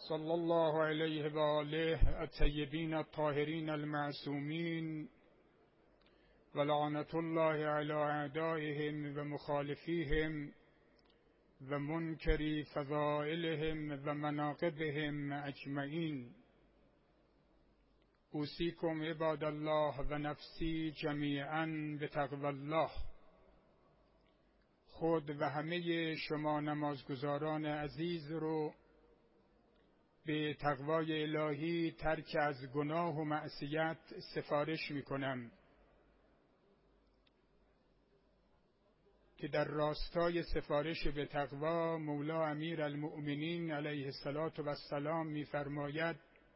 صلی الله علیه و آله الطیبین الطاهرین المعصومین و لعنت الله علی اعدائهم و مخالفیهم و منکری فضائلهم و مناقبهم اجمعین. اوصیکم عباد الله و نفسی جمیعا بتقوی الله. خود و همه شما نمازگزاران عزیز رو به تقوای الهی، ترک از گناه و معصیت سفارش می کنم که در راستای سفارش به تقوا مولا امیر المؤمنین علیه السلام می فرماید: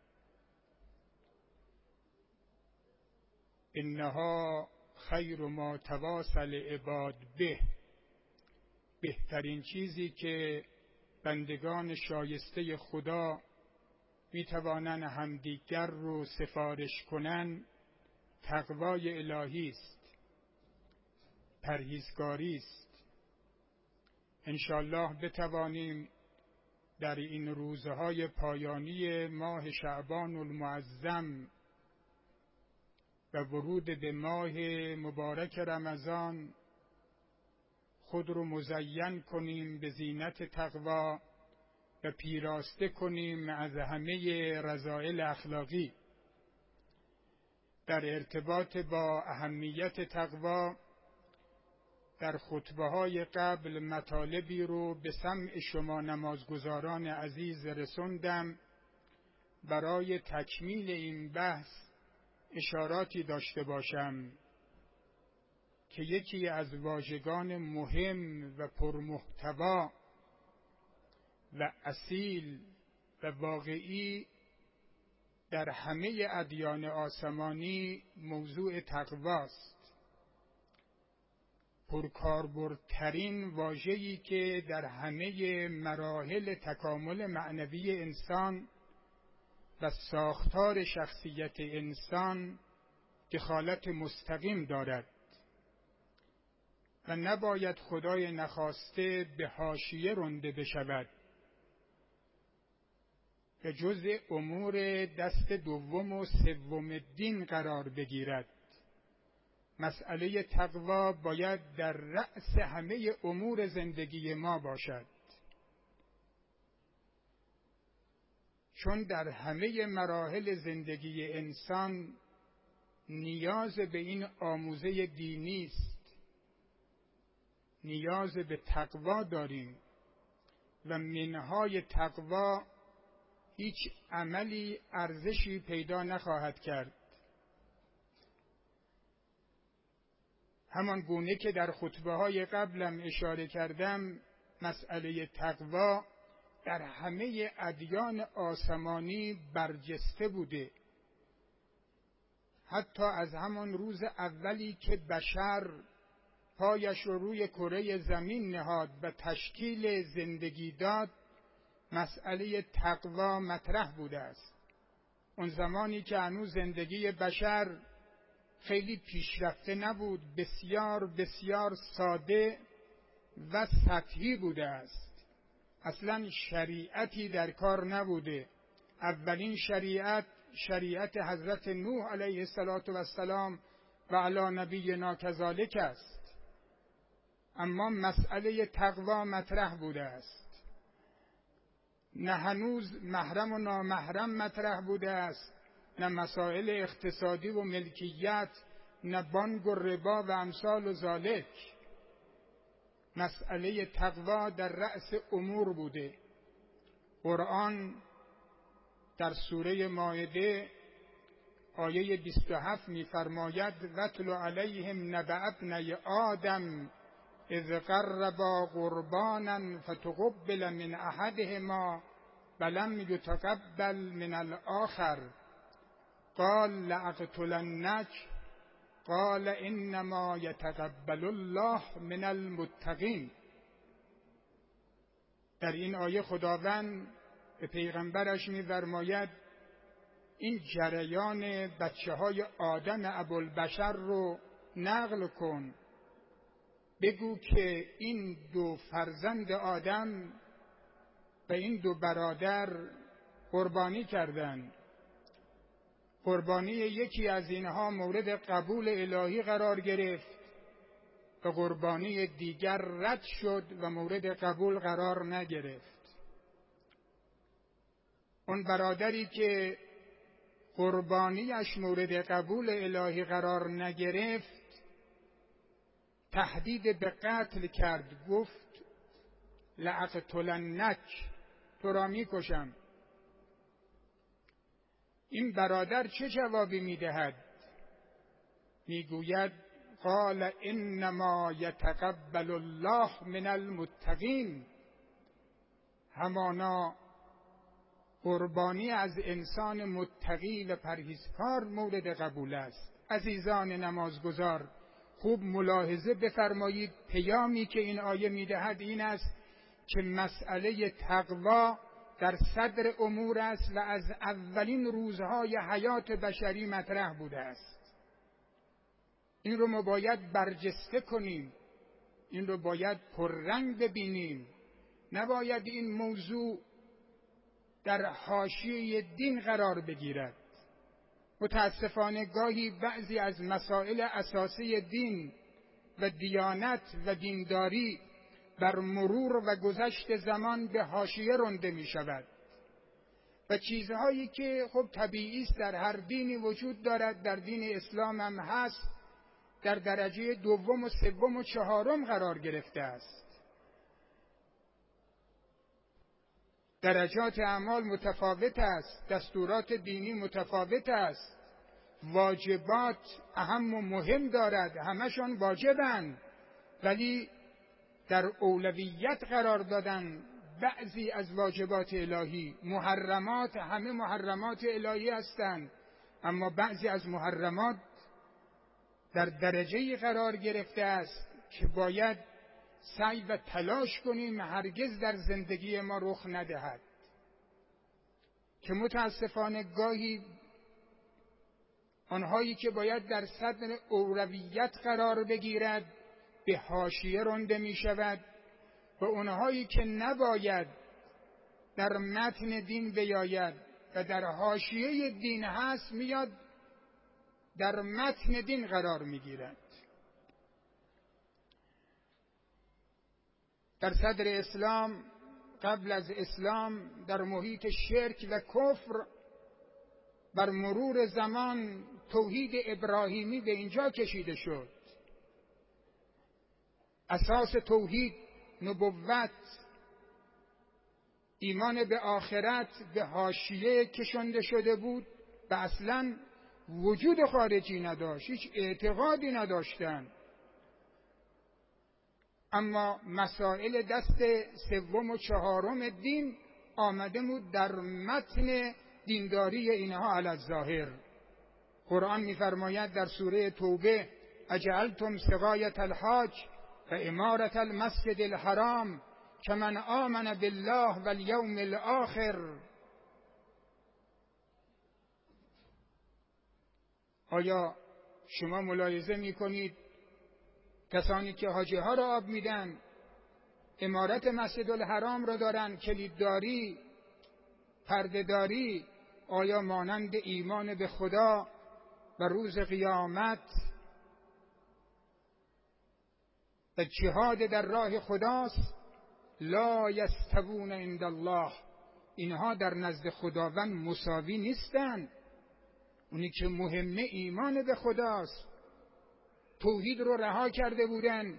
انها خیر ما تواصل عباد به. بهترین چیزی که بندگان شایسته خدا می توانند همدیگر رو سفارش کنند تقوای الهی است، پرهیزگاری است. انشاءالله بتوانیم در این روزهای پایانی ماه شعبان المعظم و ورود به ماه مبارک رمضان خود رو مزین کنیم به زینت تقوا و پیراسته کنیم از همه رذائل اخلاقی. در ارتباط با اهمیت تقوا در خطبه‌های قبل مطالبی رو به سمع شما نمازگزاران عزیز رسوندم. برای تکمیل این بحث اشاراتی داشته باشم که یکی از واژگان مهم و پرمحتوا و اصیل و واقعی در همه ادیان آسمانی موضوع تقواست. پرکاربردترین واژه‌ای که در همه مراحل تکامل معنوی انسان و ساختار شخصیت انسان دخالت مستقیم دارد و نباید خدای نخواسته به حاشیه رانده بشود و جزء امور دست دوم و سوم دین قرار بگیرد. مسئله تقوا باید در رأس همه امور زندگی ما باشد، چون در همه مراحل زندگی انسان نیاز به این آموزه دینی است. نیاز به تقوا داریم و منهای تقوا هیچ عملی ارزشی پیدا نخواهد کرد. همان گونه که در خطبه‌های قبلم اشاره کردم، مسئله تقوا در همه ادیان آسمانی برجسته بوده. حتی از همان روز اولی که بشر پایش رو روی کره زمین نهاد و تشکیل زندگی داد، مسئله تقوا مطرح بوده است. اون زمانی که هنوز زندگی بشر خیلی پیشرفته نبود، بسیار بسیار ساده و سطحی بوده است. اصلا شریعتی در کار نبوده. اولین شریعت حضرت نوح علیه السلام و علی نبینا کذالک است. اما مسئله تقوا مطرح بوده است. نه هنوز محرم و نامحرم مطرح بوده است، نه مسائل اقتصادی و ملکیت، نه بانک و ربا و امثال و ذالک. مسئله تقوا در رأس امور بوده. قرآن در سوره مائده آیه 27 می‌فرماید: وَاتْلُ عَلَیْهِمْ نَبَأَ ابْنَیْ آدَمَ اذ قربا قربانا فتقبل من احدهما ولم یتقبل من الاخر قال لأقتلنک قال انما یتقبل الله من المتقین. در این آیه خداوند به پیغمبرش می‌فرماید این جریان بچه‌های آدم ابوالبشر رو نقل کن، بگو که این دو فرزند آدم و این دو برادر قربانی کردند. قربانی یکی از اینها مورد قبول الهی قرار گرفت و قربانی دیگر رد شد و مورد قبول قرار نگرفت. اون برادری که قربانیش مورد قبول الهی قرار نگرفت تهدید به قتل کرد، گفت لأقتلنک، تو را میکشم. این برادر چه جوابی میدهد؟ میگوید قال انما یتقبل الله من المتقین، همانا قربانی از انسان متقی و پرهیزکار مورد قبول است. عزیزان نمازگزار، خوب ملاحظه بفرمایید. پیامی که این آیه میدهد این است که مسئله تقوا در صدر امور است و از اولین روزهای حیات بشری مطرح بوده است. این رو ما باید برجسته کنیم، این رو باید پررنگ ببینیم. نباید این موضوع در حاشیه دین قرار بگیرد. متاسفانه گاهی بعضی از مسائل اساسی دین و دیانت و دینداری بر مرور و گذشت زمان به حاشیه رانده می شود و چیزهایی که خب طبیعی است در هر دینی وجود دارد، در دین اسلام هم هست، در درجه دوم و سوم و چهارم قرار گرفته است. درجات اعمال متفاوت است، دستورات دینی متفاوت است، واجبات اهم و مهم دارد، همشون واجبند، ولی در اولویت قرار دادن بعضی از واجبات الهی. محرمات همه محرمات الهی هستند، اما بعضی از محرمات در درجه‌ای قرار گرفته است که باید سعی و تلاش کنیم هرگز در زندگی ما رخ ندهد، که متاسفانه گاهی آنهایی که باید در صدر اولویت قرار بگیرد به حاشیه رانده می شود و آنهایی که نباید در متن دین بیاید و در حاشیه دین هست میاد در متن دین قرار می گیرد. در صدر اسلام، قبل از اسلام، در محیط شرک و کفر بر مرور زمان توحید ابراهیمی به اینجا کشیده شد. اساس توحید، نبوت، ایمان به آخرت به حاشیه کشانده شده بود و اصلا وجود خارجی نداشت، هیچ اعتقادی نداشتند. اما مسائل دست سوم و چهارم دین آمده بود در متن دینداری اینها علی الظاهر. قرآن می‌فرماید در سوره توبه اجعلتم سقایة الحاج و امارة المسجد الحرام کمن آمن بالله والیوم الآخر. آیا شما ملاحظه می‌کنید کسانی که حاجی ها را آب میدن، امارت مسجد الحرام را دارن، کلیدداری، پردهداری، آیا مانند ایمان به خدا و روز قیامت و جهاد در راه خداست؟ لا یستوون عند الله، اینها در نزد خداوند مساوی نیستند. اونی که مهمه ایمان به خداست. توحید رو رها کرده بودن،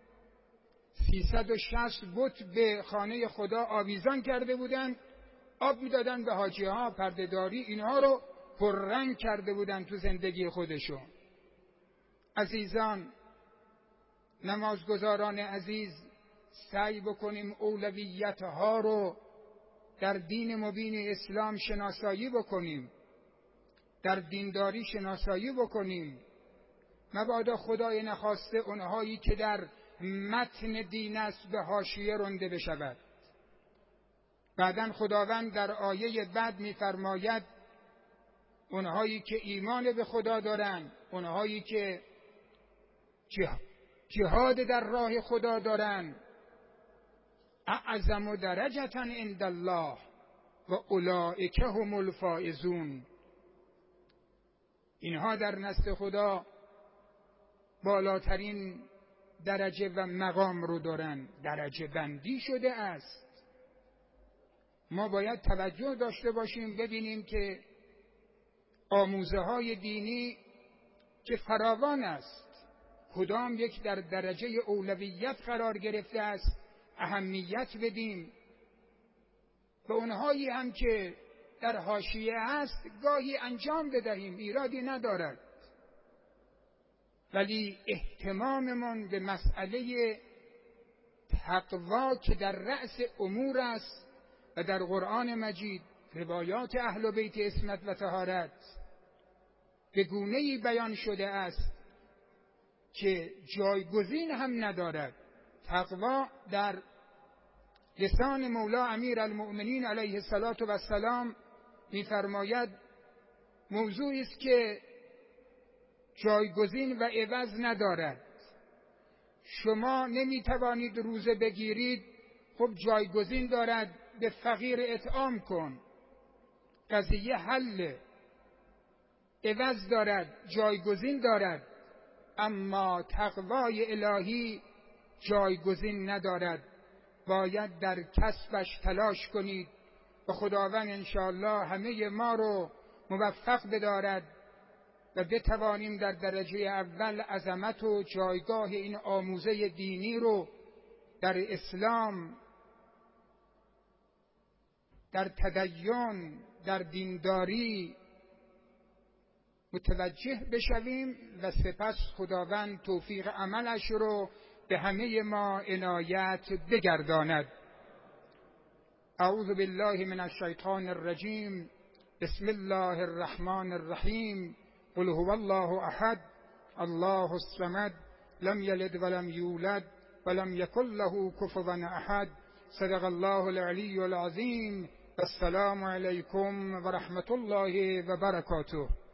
360 بت به خانه خدا آویزان کرده بودن، آب میدادن به حاجی ها، پردهداری، اینها رو پررنگ کرده بودن تو زندگی خودشون. عزیزان نمازگزاران عزیز، سعی بکنیم اولویت ها رو در دین مبین اسلام شناسایی بکنیم، در دینداری شناسایی بکنیم. مبادا خدای نخواسته اونهایی که در متن دین است به حاشیه رانده بشود. بعداً خداوند در آیه بعد می‌فرماید اونهایی که ایمان به خدا دارن، اونهایی که جهاد در راه خدا دارن، اعظم درجة عند الله، و اولئک هم الفائزون. اینها در نزد خدا بالاترین درجه و مقام رو دارن. درجه بندی شده است. ما باید توجه داشته باشیم ببینیم که آموزه های دینی که فراوان است، کدام یک در درجه اولویت قرار گرفته است اهمیت بدیم، و اونهایی هم که در حاشیه است گاهی انجام بدهیم، ایرادی ندارد. ولی اهتماممون به مسئله تقوا که در رأس امور است و در قرآن مجید روایات اهل بیت عصمت و طهارت به گونه‌ای بیان شده است که جایگزین هم ندارد. تقوا در لسان مولا امیر المؤمنین علیه السلام می‌فرماید موضوعی است که جایگزین و عوض ندارد. شما نمی‌توانید روزه بگیرید، خب جایگزین دارد، به فقیر اطعام کن، قضیه حل. عوض دارد، جایگزین دارد. اما تقوای الهی جایگزین ندارد. باید در کسبش تلاش کنید و خداوند انشاءالله همه ما رو موفق بدارد و بتوانیم در درجه اول عظمت و جایگاه این آموزه دینی رو در اسلام، در تدین، در دینداری متوجه بشویم و سپس خداوند توفیق عملش رو به همه ما عنایت بگرداند. اعوذ بالله من الشیطان الرجیم. بسم الله الرحمن الرحیم. قل هو الله احد الله الصمد لم یلد ولم یولد ولم یکن له کفوا احد. صدق الله العلی العظیم. السلام علیکم و رحمت الله و برکاته.